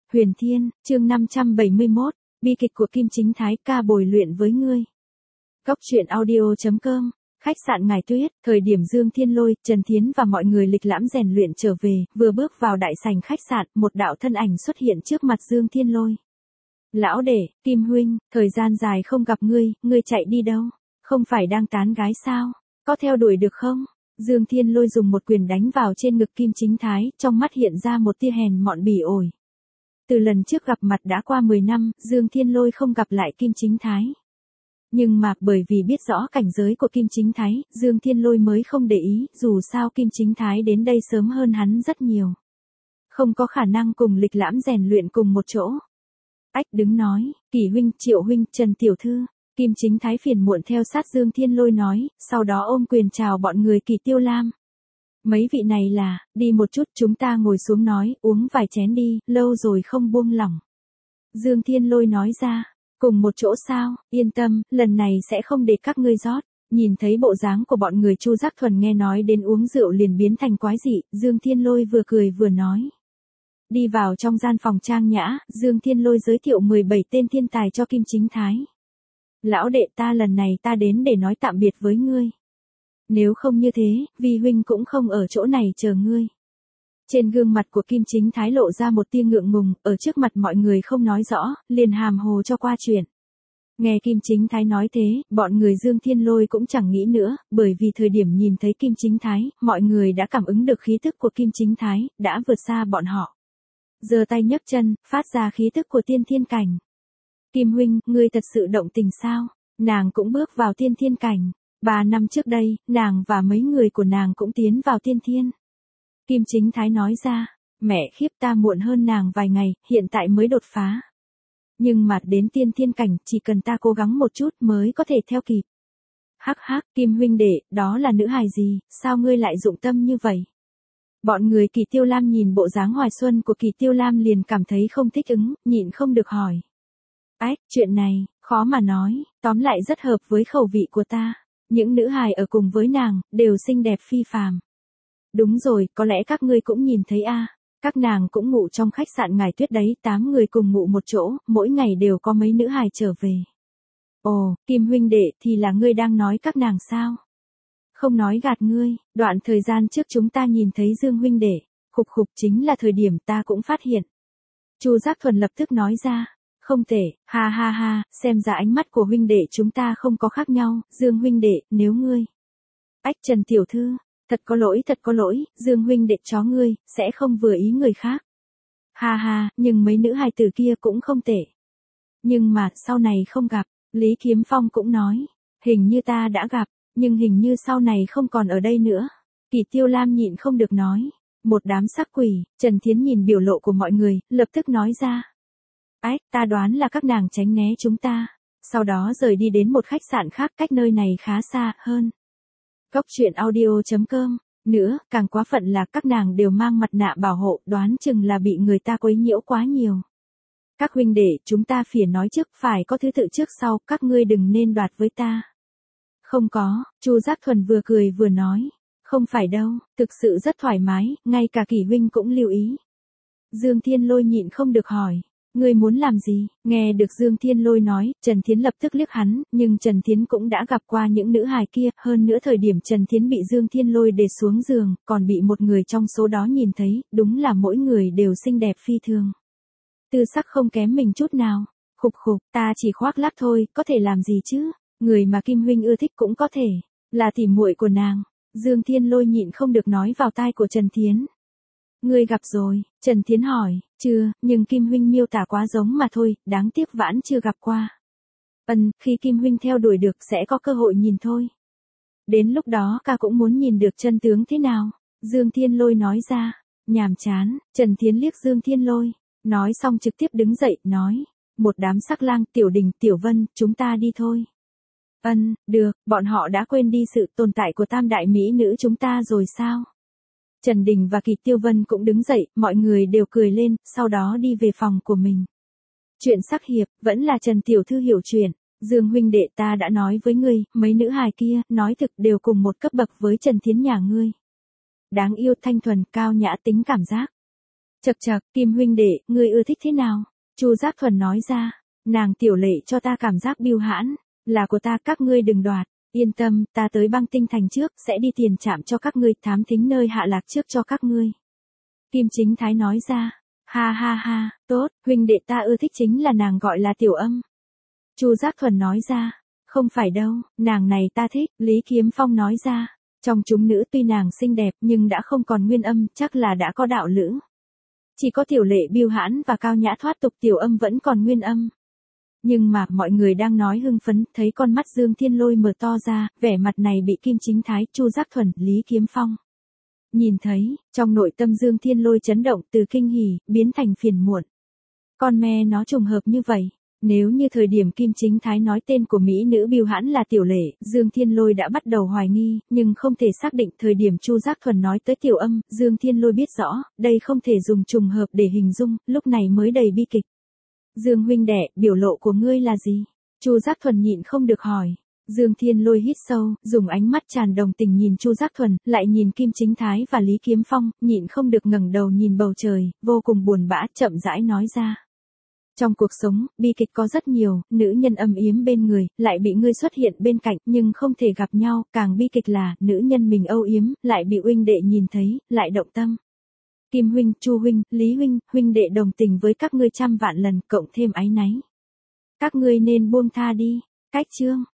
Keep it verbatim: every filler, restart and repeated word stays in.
Huyền Thiên, chương năm trăm bảy mươi mốt, bi kịch của Kim Chính Thái ca bồi luyện với ngươi. Góc truyện audio chấm com, khách sạn Ngải Tuyết, thời điểm Dương Thiên Lôi, Trần Thiến và mọi người lịch lãm rèn luyện trở về, vừa bước vào đại sảnh khách sạn, một đạo thân ảnh xuất hiện trước mặt Dương Thiên Lôi. Lão đệ, Kim huynh, thời gian dài không gặp ngươi, ngươi chạy đi đâu? Không phải đang tán gái sao? Có theo đuổi được không? Dương Thiên Lôi dùng một quyền đánh vào trên ngực Kim Chính Thái, trong mắt hiện ra một tia hèn mọn bỉ ổi. Từ lần trước gặp mặt đã qua mười năm, Dương Thiên Lôi không gặp lại Kim Chính Thái. Nhưng mà, bởi vì biết rõ cảnh giới của Kim Chính Thái, Dương Thiên Lôi mới không để ý, dù sao Kim Chính Thái đến đây sớm hơn hắn rất nhiều. Không có khả năng cùng lịch lãm rèn luyện cùng một chỗ. Ách đứng nói, Kỷ huynh, Triệu huynh, Trần tiểu thư. Kim Chính Thái phiền muộn theo sát Dương Thiên Lôi nói, sau đó ôm quyền chào bọn người Kỳ Tiêu Lam. Mấy vị này là, đi một chút chúng ta ngồi xuống nói, uống vài chén đi, lâu rồi không buông lỏng. Dương Thiên Lôi nói ra, cùng một chỗ sao, yên tâm, lần này sẽ không để các ngươi rót. Nhìn thấy bộ dáng của bọn người Chu Giác Thuần nghe nói đến uống rượu liền biến thành quái dị, Dương Thiên Lôi vừa cười vừa nói. Đi vào trong gian phòng trang nhã, Dương Thiên Lôi giới thiệu mười bảy tên thiên tài cho Kim Chính Thái. Lão đệ ta lần này ta đến để nói tạm biệt với ngươi. Nếu không như thế, vi huynh cũng không ở chỗ này chờ ngươi. Trên gương mặt của Kim Chính Thái lộ ra một tia ngượng ngùng, ở trước mặt mọi người không nói rõ, liền hàm hồ cho qua chuyện. Nghe Kim Chính Thái nói thế, bọn người Dương Thiên Lôi cũng chẳng nghĩ nữa, bởi vì thời điểm nhìn thấy Kim Chính Thái, mọi người đã cảm ứng được khí tức của Kim Chính Thái, đã vượt xa bọn họ. Giơ tay nhấc chân, phát ra khí tức của tiên thiên cảnh. Kim huynh, ngươi thật sự động tình sao? Nàng cũng bước vào tiên thiên cảnh. Ba năm trước đây, nàng và mấy người của nàng cũng tiến vào tiên thiên. Kim Chính Thái nói ra, mẹ khiếp ta muộn hơn nàng vài ngày, hiện tại mới đột phá. Nhưng mà đến tiên thiên cảnh, chỉ cần ta cố gắng một chút mới có thể theo kịp. Hắc hắc, Kim huynh đệ, đó là nữ hài gì, sao ngươi lại dụng tâm như vậy? Bọn người Kỳ Tiêu Lam nhìn bộ dáng hoài xuân của Kỳ Tiêu Lam liền cảm thấy không thích ứng, nhịn không được hỏi. Ách, chuyện này, khó mà nói, tóm lại rất hợp với khẩu vị của ta. Những nữ hài ở cùng với nàng, đều xinh đẹp phi phàm. Đúng rồi, có lẽ các ngươi cũng nhìn thấy a, các nàng cũng ngủ trong khách sạn Ngải Tuyết đấy, tám người cùng ngủ một chỗ, mỗi ngày đều có mấy nữ hài trở về. Ồ, Kim huynh đệ, thì là ngươi đang nói các nàng sao? Không nói gạt ngươi, đoạn thời gian trước chúng ta nhìn thấy Dương huynh đệ, khục khục chính là thời điểm ta cũng phát hiện. Chu Giác Thuần lập tức nói ra. Không thể, ha ha ha, xem ra ánh mắt của huynh đệ chúng ta không có khác nhau, Dương huynh đệ, nếu ngươi. Ách Trần tiểu thư, thật có lỗi thật có lỗi, Dương huynh đệ chó ngươi, sẽ không vừa ý người khác. Ha ha, nhưng mấy nữ hài tử kia cũng không tệ. Nhưng mà, sau này không gặp, Lý Kiếm Phong cũng nói, hình như ta đã gặp, nhưng hình như sau này không còn ở đây nữa. Kỳ Tiêu Lam nhịn không được nói, một đám sắc quỷ, Trần Thiến nhìn biểu lộ của mọi người, lập tức nói ra. Ách, ta đoán là các nàng tránh né chúng ta, sau đó rời đi đến một khách sạn khác cách nơi này khá xa hơn. Góc truyện audio chấm com, nữa, càng quá phận là các nàng đều mang mặt nạ bảo hộ, đoán chừng là bị người ta quấy nhiễu quá nhiều. Các huynh đệ, chúng ta phỉa nói trước, phải có thứ tự trước sau, các ngươi đừng nên đoạt với ta. Không có, Chu Giác Thuần vừa cười vừa nói, không phải đâu, thực sự rất thoải mái, ngay cả Kỷ huynh cũng lưu ý. Dương Thiên Lôi nhịn không được hỏi. Ngươi muốn làm gì? Nghe được Dương Thiên Lôi nói, Trần Thiến lập tức liếc hắn, nhưng Trần Thiến cũng đã gặp qua những nữ hài kia, hơn nữa thời điểm Trần Thiến bị Dương Thiên Lôi để xuống giường, còn bị một người trong số đó nhìn thấy, đúng là mỗi người đều xinh đẹp phi thường. Tư sắc không kém mình chút nào. Khục khục, ta chỉ khoác lác thôi, có thể làm gì chứ? Người mà Kim huynh ưa thích cũng có thể, là tỉ muội của nàng. Dương Thiên Lôi nhịn không được nói vào tai của Trần Thiến. Ngươi gặp rồi, Trần Thiến hỏi, chưa, nhưng Kim huynh miêu tả quá giống mà thôi, đáng tiếc vãn chưa gặp qua. Ừm, khi Kim huynh theo đuổi được sẽ có cơ hội nhìn thôi. Đến lúc đó ca cũng muốn nhìn được chân tướng thế nào, Dương Thiên Lôi nói ra, nhàm chán, Trần Thiến liếc Dương Thiên Lôi, nói xong trực tiếp đứng dậy, nói, một đám sắc lang, Tiểu Đình, Tiểu Vân, chúng ta đi thôi. Ừm, được, bọn họ đã quên đi sự tồn tại của tam đại mỹ nữ chúng ta rồi sao? Trần Đình và Kỳ Tiêu Vân cũng đứng dậy, mọi người đều cười lên, sau đó đi về phòng của mình. Chuyện sắc hiệp, vẫn là Trần Tiểu Thư hiểu chuyện. Dương huynh đệ ta đã nói với ngươi, mấy nữ hài kia, nói thực đều cùng một cấp bậc với Trần Thiến nhà ngươi. Đáng yêu thanh thuần, cao nhã tính cảm giác. Chậc chậc, Kim huynh đệ, ngươi ưa thích thế nào? Chu Giác Thuần nói ra, nàng tiểu lệ cho ta cảm giác bưu hãn, là của ta, các ngươi đừng đoạt. Yên tâm, ta tới băng tinh thành trước, sẽ đi tiền trạm cho các ngươi, thám thính nơi hạ lạc trước cho các ngươi. Kim Chính Thái nói ra, ha ha ha, tốt, huynh đệ ta ưa thích chính là nàng gọi là Tiểu Âm. Chu Giác Thuần nói ra, không phải đâu, nàng này ta thích, Lý Kiếm Phong nói ra, trong chúng nữ tuy nàng xinh đẹp nhưng đã không còn nguyên âm, chắc là đã có đạo lữ. Chỉ có Tiểu Lệ bưu hãn và cao nhã thoát tục, Tiểu Âm vẫn còn nguyên âm. Nhưng mà, mọi người đang nói hưng phấn, thấy con mắt Dương Thiên Lôi mở to ra, vẻ mặt này bị Kim Chính Thái, Chu Giác Thuần, Lý Kiếm Phong nhìn thấy, trong nội tâm Dương Thiên Lôi chấn động, từ kinh hỉ, biến thành phiền muộn. Con me nó trùng hợp như vậy. Nếu như thời điểm Kim Chính Thái nói tên của mỹ nữ bưu hãn là Tiểu Lệ, Dương Thiên Lôi đã bắt đầu hoài nghi, nhưng không thể xác định. Thời điểm Chu Giác Thuần nói tới Tiểu Âm, Dương Thiên Lôi biết rõ, đây không thể dùng trùng hợp để hình dung, lúc này mới đầy bi kịch. Dương huynh đệ, biểu lộ của ngươi là gì? Chu Giác Thuần nhịn không được hỏi. Dương Thiên Lôi hít sâu, dùng ánh mắt tràn đồng tình nhìn Chu Giác Thuần, lại nhìn Kim Chính Thái và Lý Kiếm Phong, nhịn không được ngẩng đầu nhìn bầu trời, vô cùng buồn bã, chậm rãi nói ra. Trong cuộc sống, bi kịch có rất nhiều, nữ nhân âm yếm bên người, lại bị ngươi xuất hiện bên cạnh, nhưng không thể gặp nhau, càng bi kịch là, nữ nhân mình âu yếm, lại bị huynh đệ nhìn thấy, lại động tâm. Kim huynh, Chu huynh, Lý huynh, huynh đệ đồng tình với các ngươi trăm vạn lần, cộng thêm áy náy. Các ngươi nên buông tha đi. Cách chương